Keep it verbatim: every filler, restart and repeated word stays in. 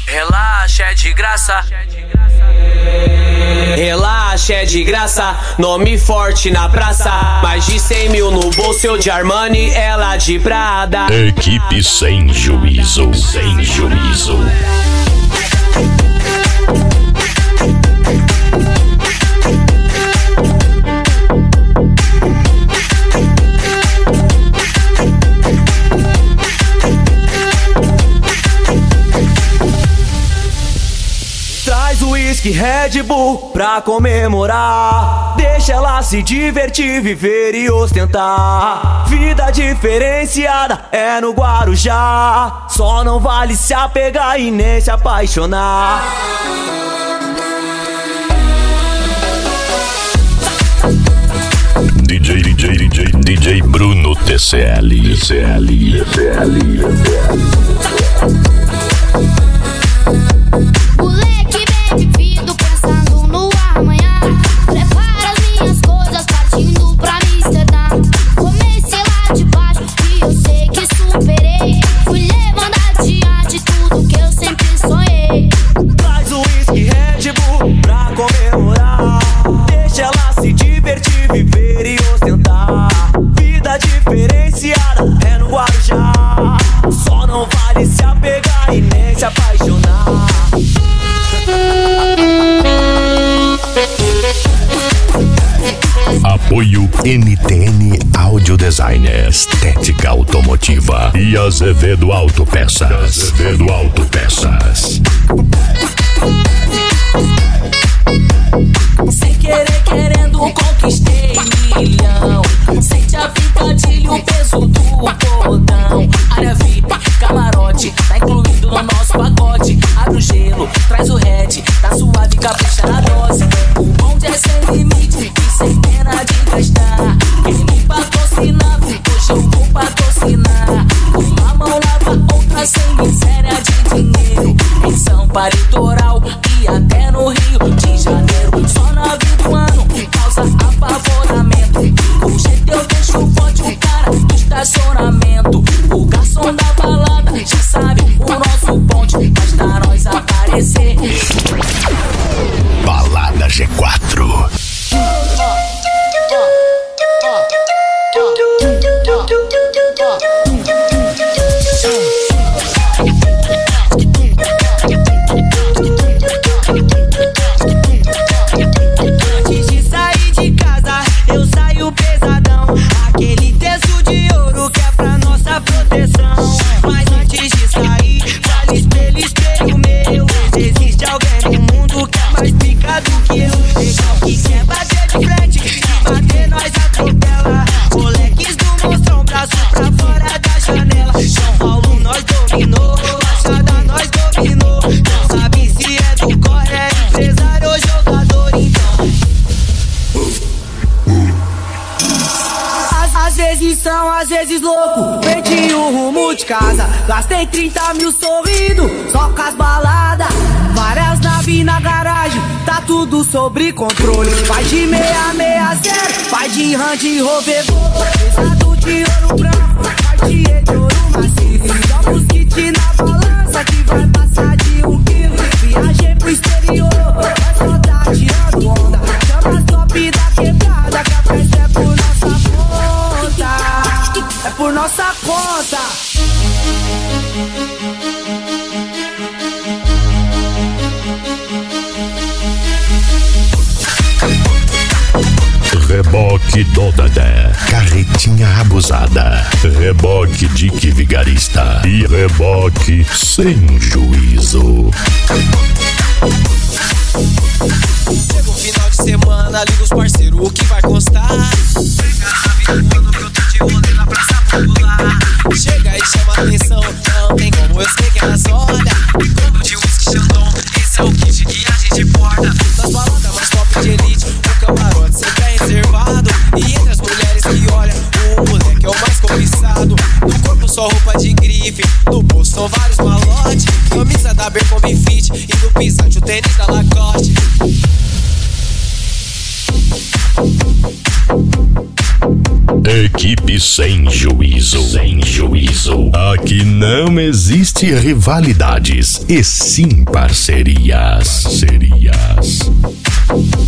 Relaxa, é de graça. Relaxa, é de graça. Nome forte na praça. Mais de cem mil no bolso, eu de Armani, ela de Prada. Equipe sem juízo, sem juízo. Traz o uísque Red Bull pra comemorar. Deixa ela se divertir, viver e ostentar. Vida diferenciada é no Guarujá. Só não vale se apegar e nem se apaixonar. DJ, DJ, DJ, DJ Bruno T C L. T C L, T C L, T C L. Moleque bem vivido, pensando no amanhã. Prepara as minhas coisas, partindo pra Amsterdã. Comecei lá de baixo e eu sei que superei. Fui levando adiante tudo que eu sempre sonhei. Traz o uísque Red Bull pra comemorar. Deixa ela se divertir, viver e ostentar. Vida diferenciada é no Guarujá. Só não vale se apegar e nem se apaixonar. Apoio N T N Audio Designer, Estética Automotiva e Azevedo Autopeças. Azevedo Autopeças. Sem querer, querendo, conquistei milhão. Sente a picadilha, o peso do botão. Área V I P, camarote, tá incluído no nosso pacote. Abre o gelo, traz o red, tá suave, capricha na dose. O bonde é sem limite e sem pena de gastar. Quem me patrocinava, hoje eu vou patrocinar. Uma mão lava, outra sem miséria de dinheiro. Em São Paulo, litoral e até no Rio de Janeiro. Só na vida do ano causa apavoramento. Com jeito eu deixo forte o cara do estacionamento. O garçom da balada já sabe o nosso ponte. Basta nós aparecer. Balada G quatro. Antes de sair de casa, eu saio pesadão. Aquele terço de ouro que é pra nossa proteção. Mas antes de sair, fale espelho, espelho meu. Existe alguém no mundo que é mais pica do que eu. Legal que quer bater de frente, se bater nós atropela. Moleques do monstrão, braço pra fora da janela. São Paulo nós dominou, Baixada nós dominou. Não sabe se é do corre, é empresário ou jogador então. Às, às vezes são, às vezes louco. Perdi o rumo de casa. Gastei trinta mil sorrindo, só com as baladas. Várias naves na garagem, tá tudo sobre controle. Vai de meia, meia, zero, vai de Range Rover. Pesado de ouro branco, vai de de ouro maciço. Joga os kits na balança que vai passar de um quilo. Viajei pro exterior, vai só tá tirando onda. Chama as top da quebrada, que a festa é por nossa conta. É por nossa conta. Reboque do Dedé, carretinha abusada, reboque Dick Vigarista e reboque sem juízo. Chega o final de semana, liga os parceiros, o que vai custar? Pega a vida quando que eu tô de rolê na praça popular. Chega e chama a atenção, não tem como, eu sei que elas olham. Combo de whisky, Xandão, esse é o kit que a gente porta. Das baladas mais top de elite, o camarote sempre é reservado. E entre as mulheres que olham, o moleque é o mais cobiçado. No corpo só roupa de grife, no bolso são vários malotes. Camisa da Abercrombie Fit e no pisante o tênis da Lacoste. equipe sem juízo. Sem juízo. Aqui não existe rivalidades, e sim parcerias. Parcerias.